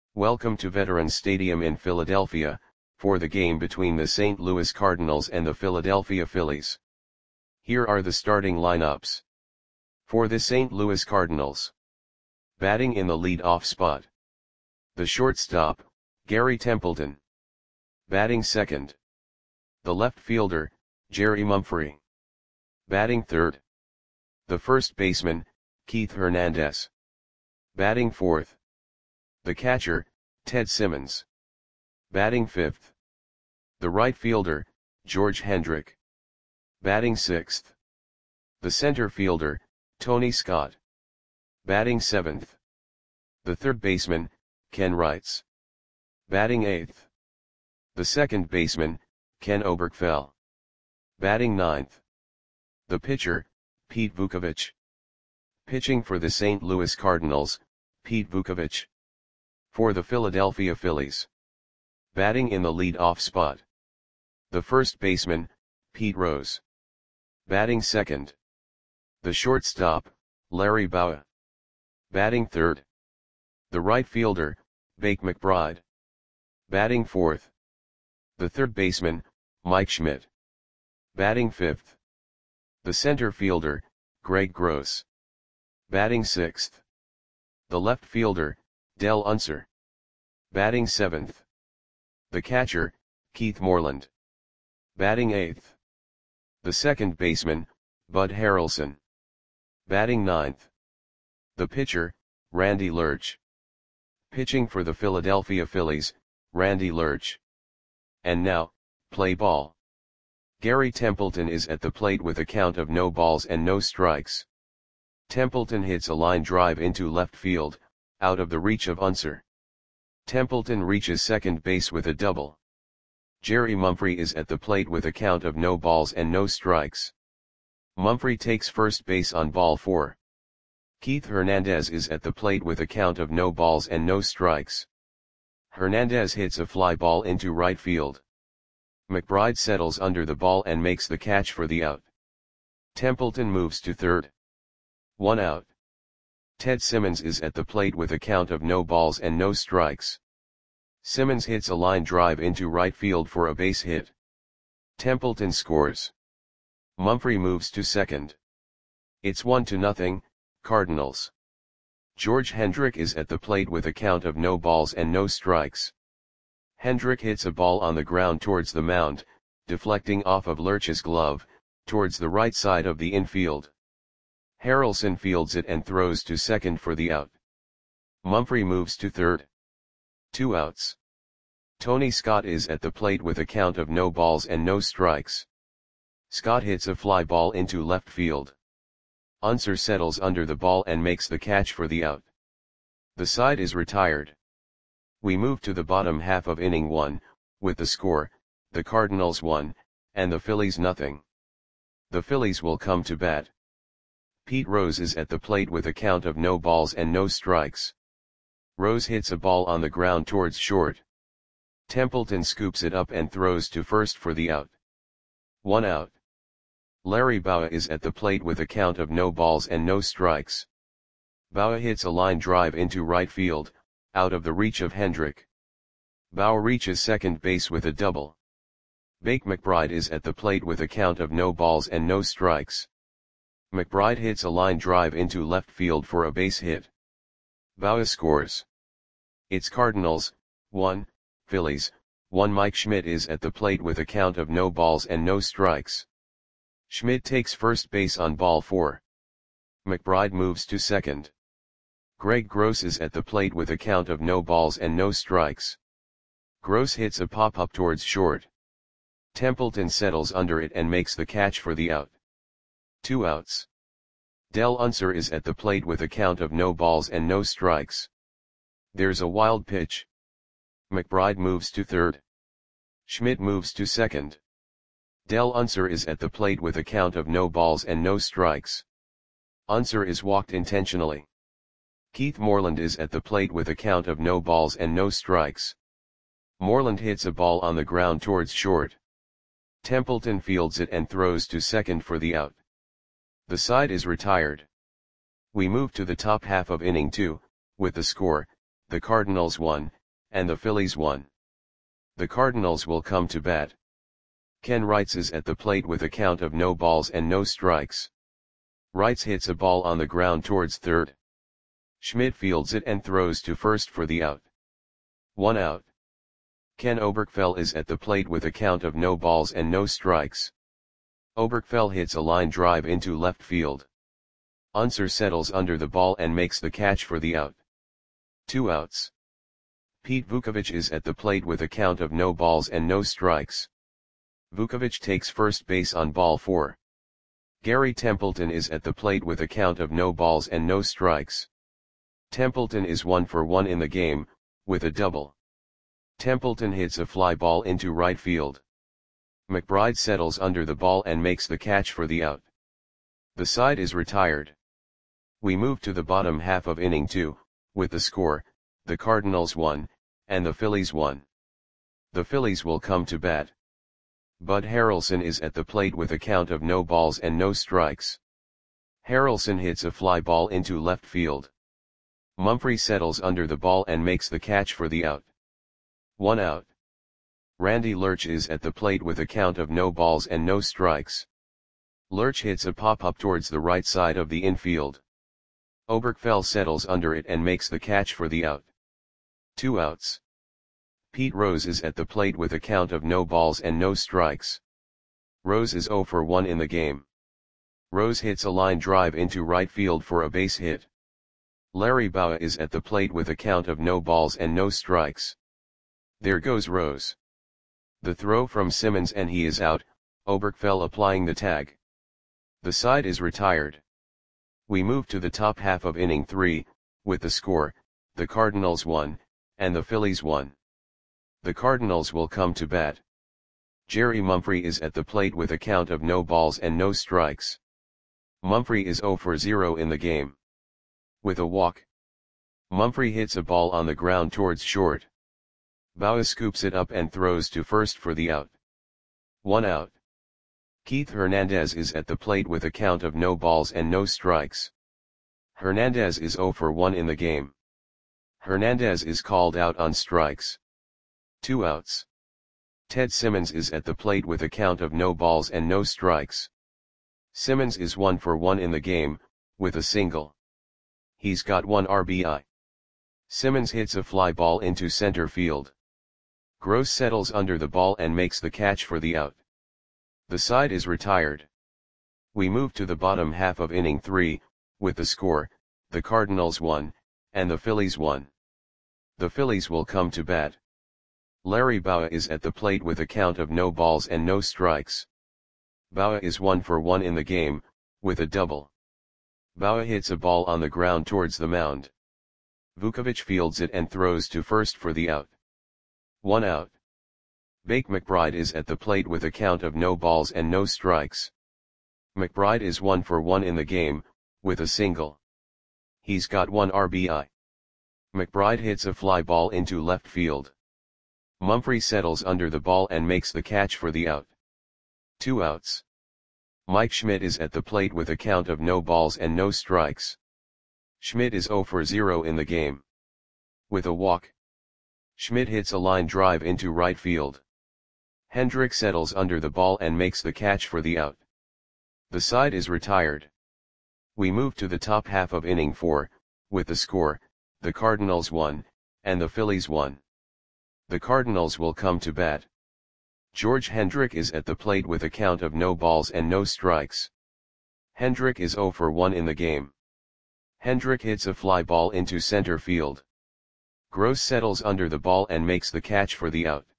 Welcome to Veterans Stadium in Philadelphia, for the game between the St. Louis Cardinals and the Philadelphia Phillies. Here are the starting lineups. For the St. Louis Cardinals. Batting in the lead-off spot. The shortstop, Gary Templeton. Batting second. The left fielder, Jerry Mumphrey. Batting third. The first baseman, Keith Hernandez. Batting fourth. The catcher, Ted Simmons. Batting fifth. The right fielder, George Hendrick. Batting sixth. The center fielder, Tony Scott. Batting seventh. The third baseman, Ken Wrights. Batting eighth. The second baseman, Ken Oberkfell. Batting ninth. The pitcher, Pete Vukovich. Pitching for the St. Louis Cardinals, Pete Vukovich. For the Philadelphia Phillies. Batting in the lead-off spot. The first baseman, Pete Rose. Batting second. The shortstop, Larry Bowa. Batting third. The right fielder, Bake McBride. Batting fourth. The third baseman, Mike Schmidt. Batting fifth. The center fielder, Greg Gross. Batting sixth. The left fielder, Del Unser. Batting seventh. The catcher, Keith Moreland. Batting eighth. The second baseman, Bud Harrelson. Batting ninth. The pitcher, Randy Lerch. Pitching for the Philadelphia Phillies, Randy Lerch. And now, play ball. Gary Templeton is at the plate with a count of no balls and no strikes. Templeton hits a line drive into left field, out of the reach of Unser. Templeton reaches second base with a double. Jerry Mumphrey is at the plate with a count of no balls and no strikes. Mumphrey takes first base on ball 4. Keith Hernandez is at the plate with a count of no balls and no strikes. Hernandez hits a fly ball into right field. McBride settles under the ball and makes the catch for the out. Templeton moves to third. 1 out. Ted Simmons is at the plate with a count of no balls and no strikes. Simmons hits a line drive into right field for a base hit. Templeton scores. Mumphrey moves to second. It's 1-0, Cardinals. George Hendrick is at the plate with a count of no balls and no strikes. Hendrick hits a ball on the ground towards the mound, deflecting off of Lerch's glove, towards the right side of the infield. Harrelson fields it and throws to second for the out. Mumphrey moves to third. 2 outs. Tony Scott is at the plate with a count of no balls and no strikes. Scott hits a fly ball into left field. Unser settles under the ball and makes the catch for the out. The side is retired. We move to the bottom half of inning 1, with the score, the Cardinals 1, and the Phillies 0. The Phillies will come to bat. Pete Rose is at the plate with a count of no balls and no strikes. Rose hits a ball on the ground towards short. Templeton scoops it up and throws to first for the out. 1 out. Larry Bowa is at the plate with a count of no balls and no strikes. Bowa hits a line drive into right field, out of the reach of Hendrick. Bowa reaches second base with a double. Bake McBride is at the plate with a count of no balls and no strikes. McBride hits a line drive into left field for a base hit. Bowa scores. It's Cardinals, 1, Phillies, 1. Mike Schmidt is at the plate with a count of no balls and no strikes. Schmidt takes first base on ball 4. McBride moves to second. Greg Gross is at the plate with a count of no balls and no strikes. Gross hits a pop-up towards short. Templeton settles under it and makes the catch for the out. 2 outs. Del Unser is at the plate with a count of no balls and no strikes. There's a wild pitch. McBride moves to third. Schmidt moves to second. Del Unser is at the plate with a count of no balls and no strikes. Unser is walked intentionally. Keith Moreland is at the plate with a count of no balls and no strikes. Moreland hits a ball on the ground towards short. Templeton fields it and throws to second for the out. The side is retired. We move to the top half of inning 2, with the score, the Cardinals 1, and the Phillies 1. The Cardinals will come to bat. Ken Wrights is at the plate with a count of no balls and no strikes. Wrights hits a ball on the ground towards third. Schmidt fields it and throws to first for the out. 1 out. Ken Oberkfell is at the plate with a count of no balls and no strikes. Oberkfell hits a line drive into left field. Unser settles under the ball and makes the catch for the out. 2 outs. Pete Vukovich is at the plate with a count of no balls and no strikes. Vukovich takes first base on ball 4. Gary Templeton is at the plate with a count of no balls and no strikes. Templeton is 1 for 1 in the game, with a double. Templeton hits a fly ball into right field. McBride settles under the ball and makes the catch for the out. The side is retired. We move to the bottom half of inning 2, with the score, the Cardinals 1, and the Phillies 1. The Phillies will come to bat. Bud Harrelson is at the plate with a count of no balls and no strikes. Harrelson hits a fly ball into left field. Mumphrey settles under the ball and makes the catch for the out. 1 out. Randy Lurch is at the plate with a count of no balls and no strikes. Lurch hits a pop-up towards the right side of the infield. Oberkfell settles under it and makes the catch for the out. 2 outs. Pete Rose is at the plate with a count of no balls and no strikes. Rose is 0 for 1 in the game. Rose hits a line drive into right field for a base hit. Larry Bowa is at the plate with a count of no balls and no strikes. There goes Rose. The throw from Simmons and he is out, Oberkfell applying the tag. The side is retired. We move to the top half of inning 3, with the score, the Cardinals 1, and the Phillies 1. The Cardinals will come to bat. Jerry Mumphrey is at the plate with a count of no balls and no strikes. Mumphrey is 0 for 0 in the game. With a walk. Mumphrey hits a ball on the ground towards short. Bowa scoops it up and throws to first for the out. 1 out. Keith Hernandez is at the plate with a count of no balls and no strikes. Hernandez is 0 for 1 in the game. Hernandez is called out on strikes. 2 outs. Ted Simmons is at the plate with a count of no balls and no strikes. Simmons is 1 for 1 in the game, with a single. He's got 1 RBI. Simmons hits a fly ball into center field. Gross settles under the ball and makes the catch for the out. The side is retired. We move to the bottom half of inning 3, with the score, the Cardinals 1, and the Phillies 1. The Phillies will come to bat. Larry Bowa is at the plate with a count of no balls and no strikes. Bowa is 1 for 1 in the game, with a double. Bowa hits a ball on the ground towards the mound. Vukovich fields it and throws to first for the out. 1 out. Bake McBride is at the plate with a count of no balls and no strikes. McBride is 1 for 1 in the game, with a single. He's got 1 RBI. McBride hits a fly ball into left field. Mumphrey settles under the ball and makes the catch for the out. 2 outs. Mike Schmidt is at the plate with a count of no balls and no strikes. Schmidt is 0 for 0 in the game. With a walk. Schmidt hits a line drive into right field. Hendrick settles under the ball and makes the catch for the out. The side is retired. We move to the top half of inning 4, with the score, the Cardinals 1, and the Phillies 1. The Cardinals will come to bat. George Hendrick is at the plate with a count of no balls and no strikes. Hendrick is 0 for 1 in the game. Hendrick hits a fly ball into center field. Gross settles under the ball and makes the catch for the out.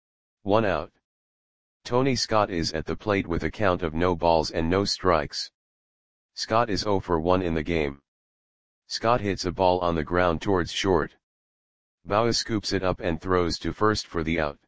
1 out. Tony Scott is at the plate with a count of no balls and no strikes. Scott is 0 for 1 in the game. Scott hits a ball on the ground towards short. Bowa scoops it up and throws to first for the out.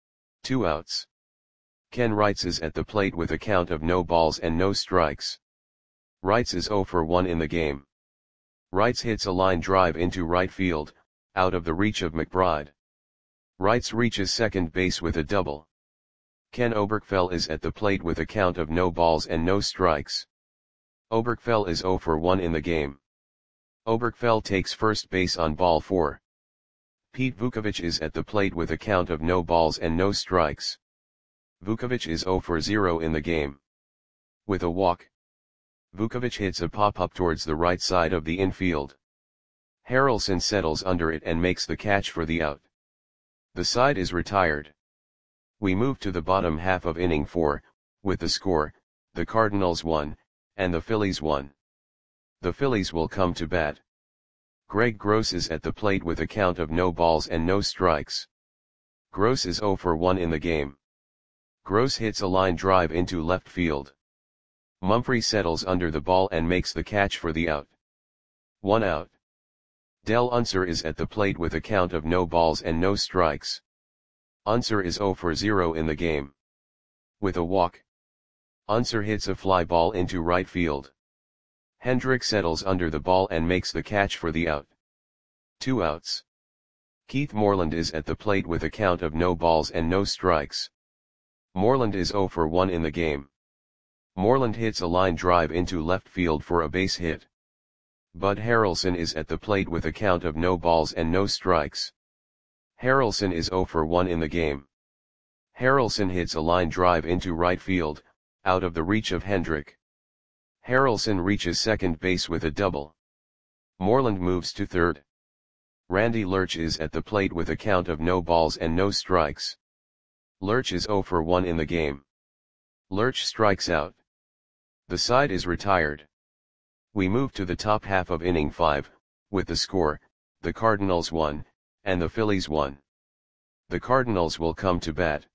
2 outs. Ken Wrights is at the plate with a count of no balls and no strikes. Wrights is 0 for 1 in the game. Wrights hits a line drive into right field, out of the reach of McBride. Wrights reaches second base with a double. Ken Oberkfell is at the plate with a count of no balls and no strikes. Oberkfell is 0 for 1 in the game. Oberkfell takes first base on ball 4. Pete Vukovich is at the plate with a count of no balls and no strikes. Vukovich is 0 for 0 in the game. With a walk, Vukovich hits a pop-up towards the right side of the infield. Harrelson settles under it and makes the catch for the out. The side is retired. We move to the bottom half of inning 4, with the score, the Cardinals 1, and the Phillies 1. The Phillies will come to bat. Greg Gross is at the plate with a count of no balls and no strikes. Gross is 0 for 1 in the game. Gross hits a line drive into left field. Mumphrey settles under the ball and makes the catch for the out. 1 out. Del Unser is at the plate with a count of no balls and no strikes. Unser is 0 for 0 in the game. With a walk, Unser hits a fly ball into right field. Hendrick settles under the ball and makes the catch for the out. 2 outs. Keith Moreland is at the plate with a count of no balls and no strikes. Moreland is 0 for 1 in the game. Moreland hits a line drive into left field for a base hit. Bud Harrelson is at the plate with a count of no balls and no strikes. Harrelson is 0 for 1 in the game. Harrelson hits a line drive into right field, out of the reach of Hendrick. Harrelson reaches second base with a double. Moreland moves to third. Randy Lurch is at the plate with a count of no balls and no strikes. Lurch is 0 for 1 in the game. Lurch strikes out. The side is retired. We move to the top half of inning 5, with the score, the Cardinals 1, and the Phillies 1. The Cardinals will come to bat.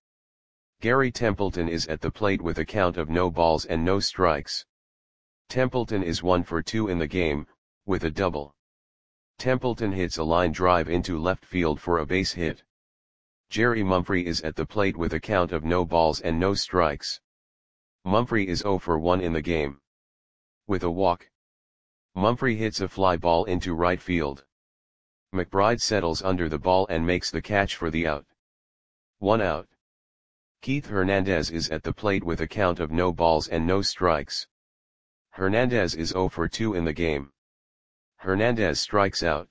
Gary Templeton is at the plate with a count of no balls and no strikes. Templeton is 1 for 2 in the game, with a double. Templeton hits a line drive into left field for a base hit. Jerry Mumphrey is at the plate with a count of no balls and no strikes. Mumphrey is 0 for 1 in the game. With a walk, Mumphrey hits a fly ball into right field. McBride settles under the ball and makes the catch for the out. 1 out. Keith Hernandez is at the plate with a count of no balls and no strikes. Hernandez is 0 for 2 in the game. Hernandez strikes out.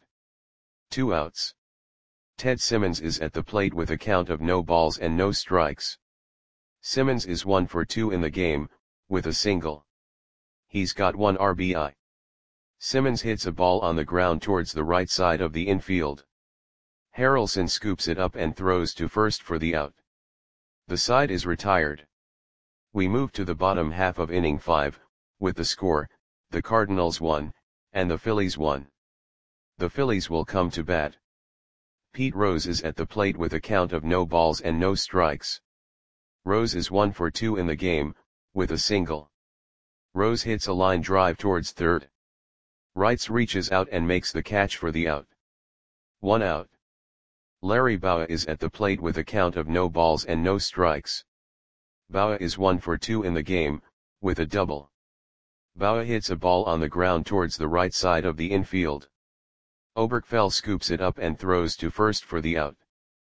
2 outs. Ted Simmons is at the plate with a count of no balls and no strikes. Simmons is 1 for 2 in the game, with a single. He's got 1 RBI. Simmons hits a ball on the ground towards the right side of the infield. Harrelson scoops it up and throws to first for the out. The side is retired. We move to the bottom half of inning 5, with the score, the Cardinals 1, and the Phillies 1. The Phillies will come to bat. Pete Rose is at the plate with a count of no balls and no strikes. Rose is 1 for 2 in the game, with a single. Rose hits a line drive towards third. Wrights reaches out and makes the catch for the out. 1 out. Larry Bowa is at the plate with a count of no balls and no strikes. Bowa is 1 for 2 in the game, with a double. Bowa hits a ball on the ground towards the right side of the infield. Oberkfell scoops it up and throws to first for the out.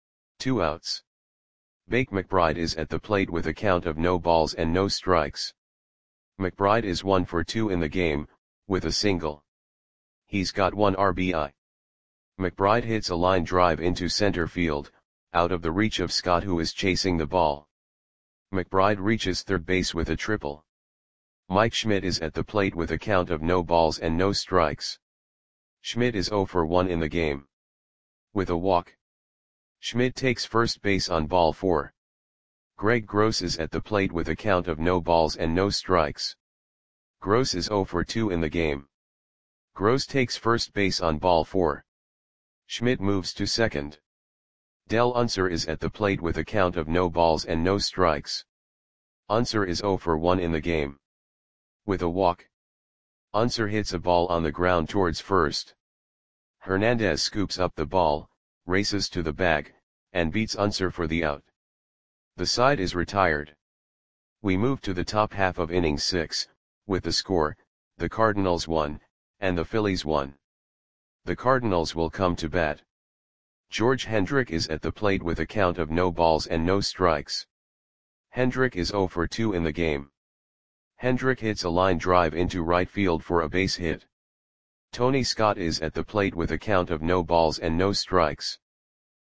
2 outs. Bake McBride is at the plate with a count of no balls and no strikes. McBride is 1 for 2 in the game, with a single. He's got 1 RBI. McBride hits a line drive into center field, out of the reach of Scott who is chasing the ball. McBride reaches third base with a triple. Mike Schmidt is at the plate with a count of no balls and no strikes. Schmidt is 0 for 1 in the game. With a walk, Schmidt takes first base on ball 4. Greg Gross is at the plate with a count of no balls and no strikes. Gross is 0 for 2 in the game. Gross takes first base on ball 4. Schmidt moves to second. Del Unser is at the plate with a count of no balls and no strikes. Unser is 0 for 1 in the game. With a walk, Unser hits a ball on the ground towards first. Hernandez scoops up the ball, races to the bag, and beats Unser for the out. The side is retired. We move to the top half of inning 6, with the score, the Cardinals 1, and the Phillies 1. The Cardinals will come to bat. George Hendrick is at the plate with a count of no balls and no strikes. Hendrick is 0 for 2 in the game. Hendrick hits a line drive into right field for a base hit. Tony Scott is at the plate with a count of no balls and no strikes.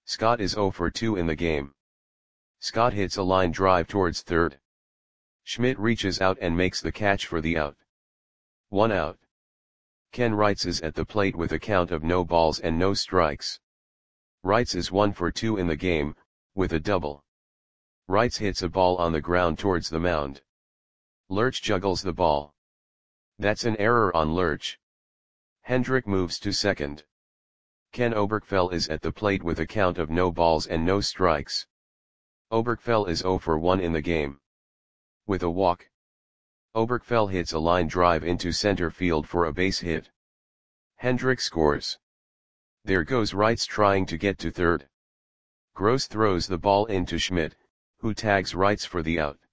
Scott is 0 for 2 in the game. Scott hits a line drive towards third. Schmidt reaches out and makes the catch for the out. 1 out. Ken Wrights is at the plate with a count of no balls and no strikes. Wrights is 1 for 2 in the game, with a double. Wrights hits a ball on the ground towards the mound. Lurch juggles the ball. That's an error on Lurch. Hendrick moves to second. Ken Oberkfell is at the plate with a count of no balls and no strikes. Oberkfell is 0 for 1 in the game. With a walk. Oberkfell hits a line drive into center field for a base hit. Hendrick scores. There goes Wrights trying to get to third. Gross throws the ball into Schmidt, who tags Wrights for the out.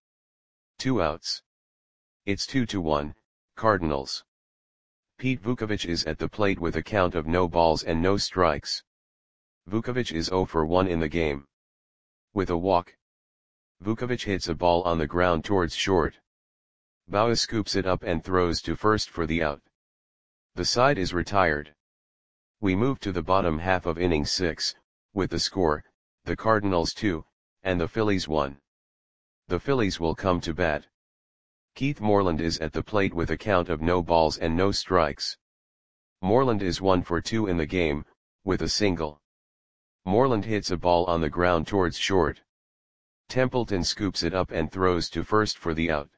2 outs. It's 2-1, Cardinals. Pete Vukovich is at the plate with a count of no balls and no strikes. Vukovich is 0 for 1 in the game. With a walk. Vukovich hits a ball on the ground towards short. Bauer scoops it up and throws to first for the out. The side is retired. We move to the bottom half of inning 6, with the score, the Cardinals 2, and the Phillies 1. The Phillies will come to bat. Keith Moreland is at the plate with a count of no balls and no strikes. Moreland is 1 for 2 in the game, with a single. Moreland hits a ball on the ground towards short. Templeton scoops it up and throws to first for the out.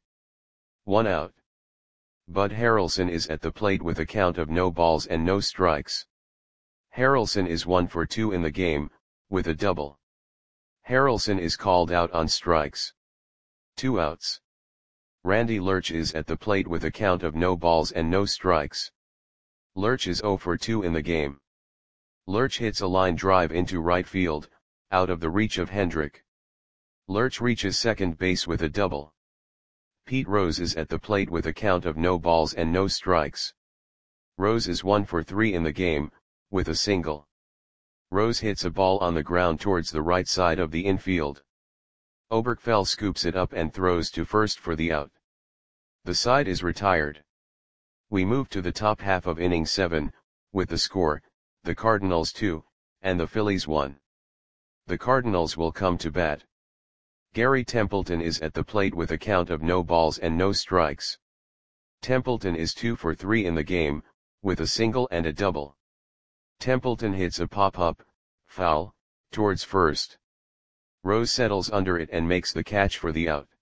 1 out. Bud Harrelson is at the plate with a count of no balls and no strikes. Harrelson is 1 for 2 in the game, with a double. Harrelson is called out on strikes. 2 outs. Randy Lurch is at the plate with a count of no balls and no strikes. Lurch is 0 for 2 in the game. Lurch hits a line drive into right field, out of the reach of Hendrick. Lurch reaches second base with a double. Pete Rose is at the plate with a count of no balls and no strikes. Rose is 1 for 3 in the game, with a single. Rose hits a ball on the ground towards the right side of the infield. Oberkfell scoops it up and throws to first for the out. The side is retired. We move to the top half of inning 7, with the score, the Cardinals 2, and the Phillies 1. The Cardinals will come to bat. Gary Templeton is at the plate with a count of no balls and no strikes. Templeton is 2 for 3 in the game, with a single and a double. Templeton hits a pop-up, foul, towards first. Rose settles under it and makes the catch for the out.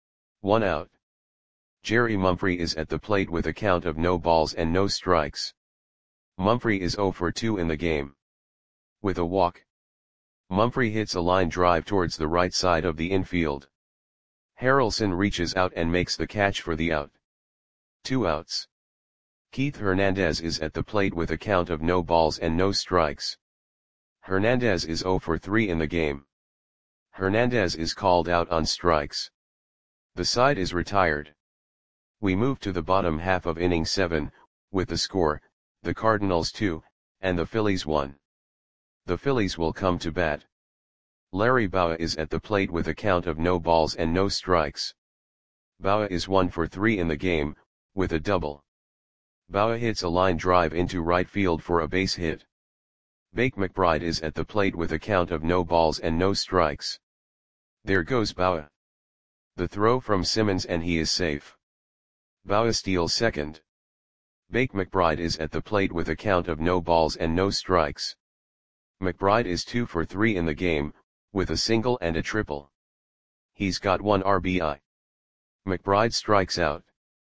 1 out. Jerry Mumphrey is at the plate with a count of no balls and no strikes. Mumphrey is 0 for 2 in the game. With a walk. Mumphrey hits a line drive towards the right side of the infield. Harrelson reaches out and makes the catch for the out. 2 outs. Keith Hernandez is at the plate with a count of no balls and no strikes. Hernandez is 0 for 3 in the game. Hernandez is called out on strikes. The side is retired. We move to the bottom half of inning 7, with the score, the Cardinals 2, and the Phillies 1. The Phillies will come to bat. Larry Bowa is at the plate with a count of no balls and no strikes. Bowa is 1 for 3 in the game, with a double. Bowa hits a line drive into right field for a base hit. Bake McBride is at the plate with a count of no balls and no strikes. There goes Bowa. The throw from Simmons and he is safe. Bowa steals second. Bake McBride is at the plate with a count of no balls and no strikes. McBride is 2 for 3 in the game, with a single and a triple. He's got 1 RBI. McBride strikes out.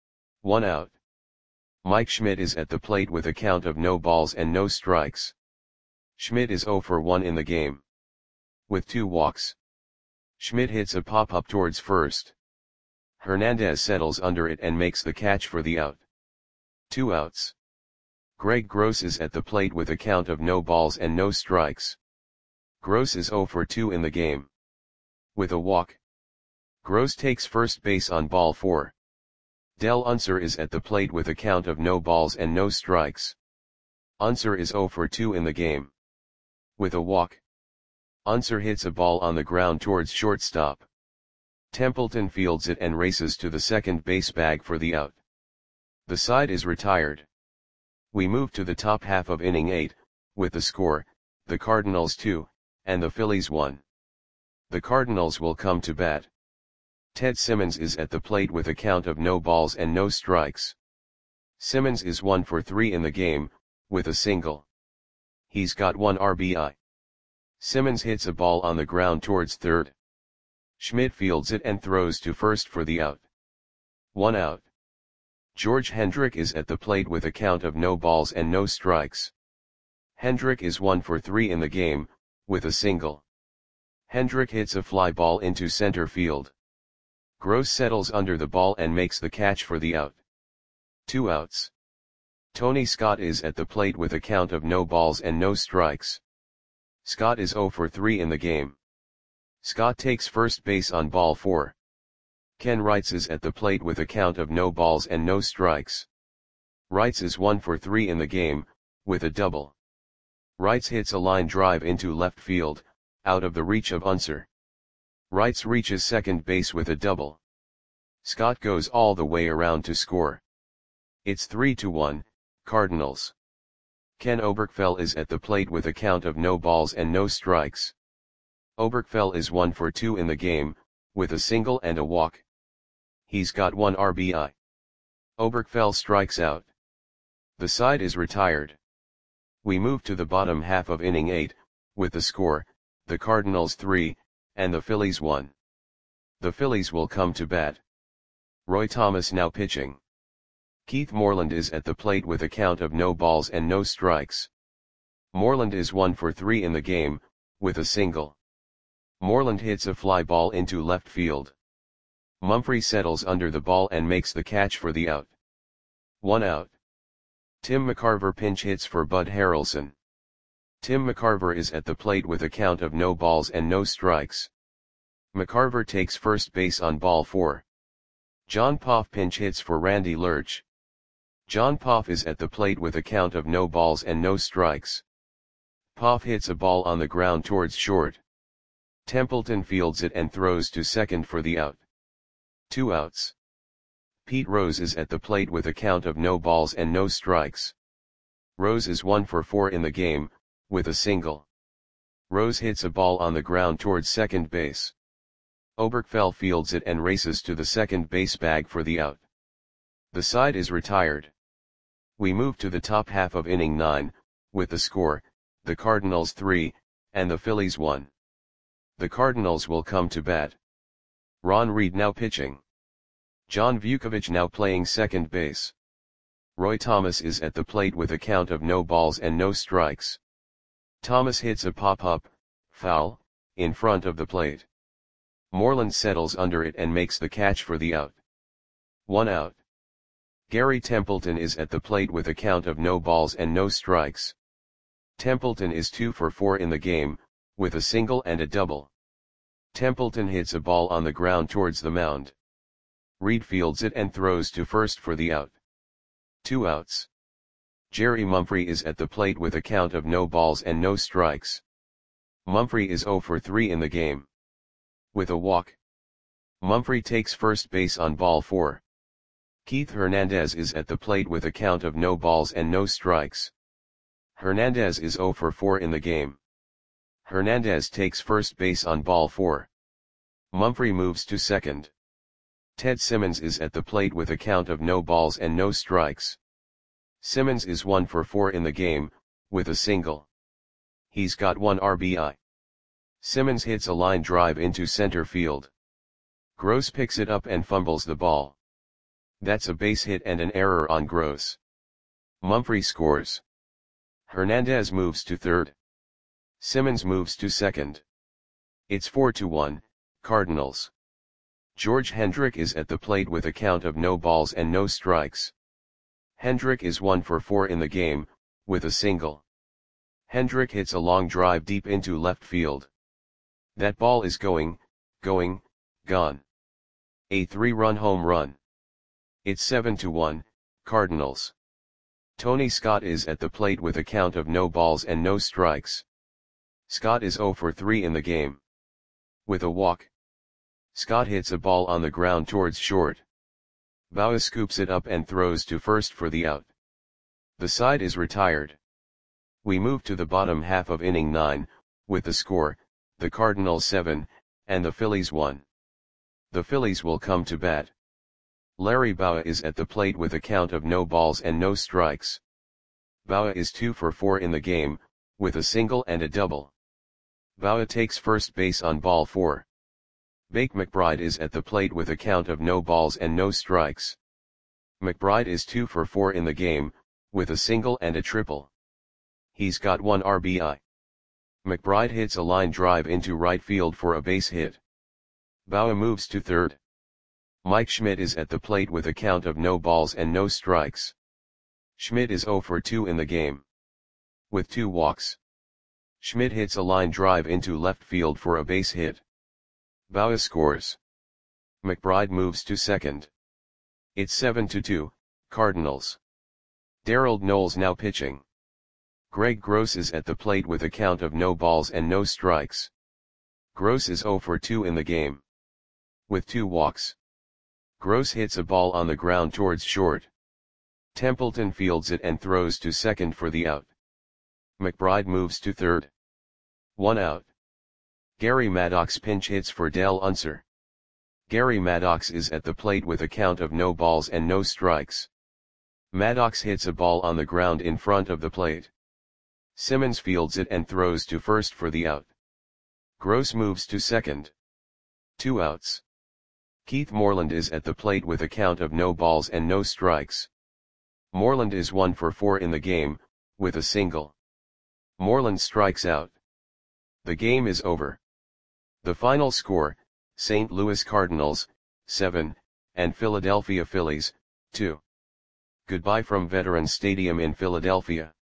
1 out. Mike Schmidt is at the plate with a count of no balls and no strikes. Schmidt is 0 for 1 in the game. With 2 walks. Schmidt hits a pop-up towards first. Hernandez settles under it and makes the catch for the out. 2 outs. Greg Gross is at the plate with a count of no balls and no strikes. Gross is 0 for 2 in the game. With a walk. Gross takes first base on ball 4. Del Unser is at the plate with a count of no balls and no strikes. Unser is 0 for 2 in the game. With a walk. Unser hits a ball on the ground towards shortstop. Templeton fields it and races to the second base bag for the out. The side is retired. We move to the top half of inning 8, with the score, the Cardinals 2, and the Phillies 1. The Cardinals will come to bat. Ted Simmons is at the plate with a count of no balls and no strikes. Simmons is 1 for 3 in the game, with a single. He's got 1 RBI. Simmons hits a ball on the ground towards third. Schmidt fields it and throws to first for the out. 1 out. George Hendrick is at the plate with a count of no balls and no strikes. Hendrick is 1 for 3 in the game, with a single. Hendrick hits a fly ball into center field. Gross settles under the ball and makes the catch for the out. 2 outs. Tony Scott is at the plate with a count of no balls and no strikes. Scott is 0 for 3 in the game. Scott takes first base on ball 4. Ken Wrights is at the plate with a count of no balls and no strikes. Wrights is 1 for 3 in the game, with a double. Wrights hits a line drive into left field, out of the reach of Unser. Wrights reaches second base with a double. Scott goes all the way around to score. It's 3-1, Cardinals. Ken Oberkfell is at the plate with a count of no balls and no strikes. Oberkfell is 1 for 2 in the game, with a single and a walk. He's got 1 RBI. Oberkfell strikes out. The side is retired. We move to the bottom half of inning 8, with the score, the Cardinals 3, and the Phillies 1. The Phillies will come to bat. Roy Thomas now pitching. Keith Moreland is at the plate with a count of no balls and no strikes. Moreland is 1 for 3 in the game, with a single. Moreland hits a fly ball into left field. Mumphrey settles under the ball and makes the catch for the out. 1 out. Tim McCarver pinch hits for Bud Harrelson. Tim McCarver is at the plate with a count of no balls and no strikes. McCarver takes first base on ball 4. John Poff pinch hits for Randy Lurch. John Poff is at the plate with a count of no balls and no strikes. Poff hits a ball on the ground towards short. Templeton fields it and throws to second for the out. 2 outs. Pete Rose is at the plate with a count of no balls and no strikes. Rose is 1 for 4 in the game, with a single. Rose hits a ball on the ground towards second base. Oberkfell fields it and races to the second base bag for the out. The side is retired. We move to the top half of inning 9, with the score, the Cardinals 3, and the Phillies 1. The Cardinals will come to bat. Ron Reed now pitching. John Vukovich now playing second base. Roy Thomas is at the plate with a count of no balls and no strikes. Thomas hits a pop-up, foul, in front of the plate. Moreland settles under it and makes the catch for the out. 1 out. Gary Templeton is at the plate with a count of no balls and no strikes. Templeton is 2 for 4 in the game, with a single and a double. Templeton hits a ball on the ground towards the mound. Reed fields it and throws to first for the out. 2 outs. Jerry Mumphrey is at the plate with a count of no balls and no strikes. Mumphrey is 0 for 3 in the game. With a walk. Mumphrey takes first base on ball 4. Keith Hernandez is at the plate with a count of no balls and no strikes. Hernandez is 0 for 4 in the game. Hernandez takes first base on ball 4. Mumphrey moves to second. Ted Simmons is at the plate with a count of no balls and no strikes. Simmons is 1 for 4 in the game, with a single. He's got 1 RBI. Simmons hits a line drive into center field. Gross picks it up and fumbles the ball. That's a base hit and an error on Gross. Mumphrey scores. Hernandez moves to third. Simmons moves to second. It's 4-1, Cardinals. George Hendrick is at the plate with a count of no balls and no strikes. Hendrick is 1 for 4 in the game, with a single. Hendrick hits a long drive deep into left field. That ball is gone. A 3-run home run. It's 7-1, Cardinals. Tony Scott is at the plate with a count of no balls and no strikes. Scott is 0 for 3 in the game. With a walk. Scott hits a ball on the ground towards short. Bauer scoops it up and throws to first for the out. The side is retired. We move to the bottom half of inning 9, with the score, the Cardinals 7, and the Phillies 1. The Phillies will come to bat. Larry Bowa is at the plate with a count of no balls and no strikes. Bowa is 2 for 4 in the game, with a single and a double. Bowa takes first base on ball 4. Bake McBride is at the plate with a count of no balls and no strikes. McBride is 2 for 4 in the game, with a single and a triple. He's got 1 RBI. McBride hits a line drive into right field for a base hit. Bowa moves to third. Mike Schmidt is at the plate with a count of no balls and no strikes. Schmidt is 0 for 2 in the game, with 2 walks. Schmidt hits a line drive into left field for a base hit. Bowa scores. McBride moves to second. It's 7-2, Cardinals. Darrell Knowles now pitching. Greg Gross is at the plate with a count of no balls and no strikes. Gross is 0 for 2 in the game, with 2 walks. Gross hits a ball on the ground towards short. Templeton fields it and throws to second for the out. McBride moves to third. 1 out. Gary Maddox pinch hits for Dale Unser. Gary Maddox is at the plate with a count of no balls and no strikes. Maddox hits a ball on the ground in front of the plate. Simmons fields it and throws to first for the out. Gross moves to second. 2 outs. Keith Moreland is at the plate with a count of no balls and no strikes. Moreland is 1 for 4 in the game, with a single. Moreland strikes out. The game is over. The final score, St. Louis Cardinals, 7, and Philadelphia Phillies, 2. Goodbye from Veterans Stadium in Philadelphia.